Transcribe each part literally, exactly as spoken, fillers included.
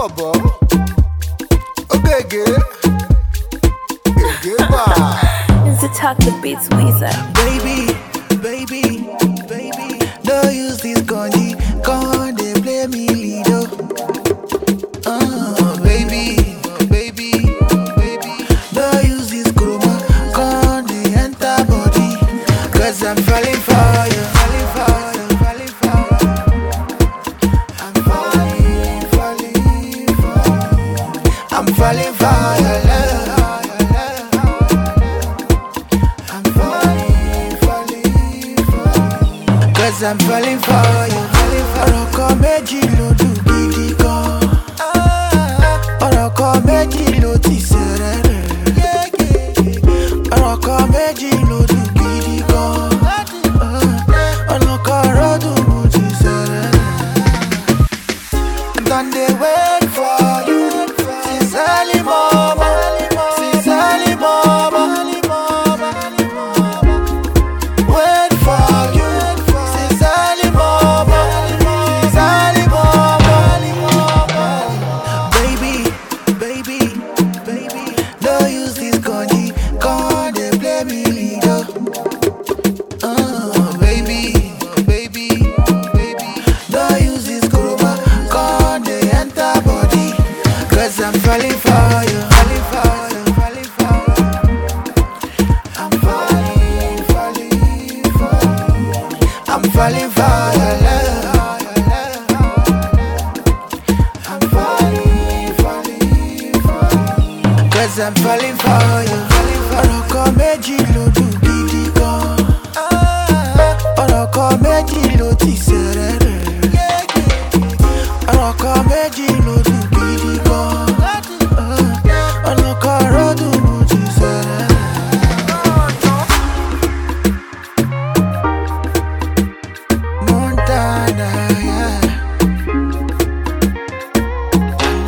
bobo. Ogege. Ogeba. It's a talk the beats Weezer. Baby, baby, baby, don't use this kanji, come they play me lido. Uh, baby, baby, baby, don't use this chroma, come they enter body. Cause I'm falling for you, falling for you, falling for you. I'm falling, falling for you. I'm falling for your love. Cause I'm falling for you, falling for you. Ọ̀rọ̀ méjì ló dùn gidi gan. Ọ̀rọ̀ méjì ló ti ṣẹ̀rẹ̀ rẹ̀. Ọ̀rọ̀ méjì ló dùn gidi gan. Ọ̀rọ̀ dùn mo ti ṣẹ̀rẹ̀ rẹ̀. I done dey wait for you since early morning, since early morning. Wait for you. I'm falling for you, falling for you, falling for you. I'm falling, falling for you. I'm falling for your love. I'm falling, falling for you. Cause I'm falling for you, falling for you. Ọ̀rọ̀ méjì ló dùn gidi gan. Ọ̀rọ̀ méjì ló ti ṣẹ̀rẹ̀ rẹ̀. Ọ̀rọ̀ méjì ló dùn gidi gan.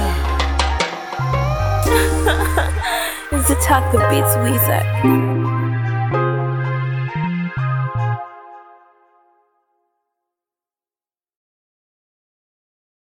It's a talk the beats Weezer.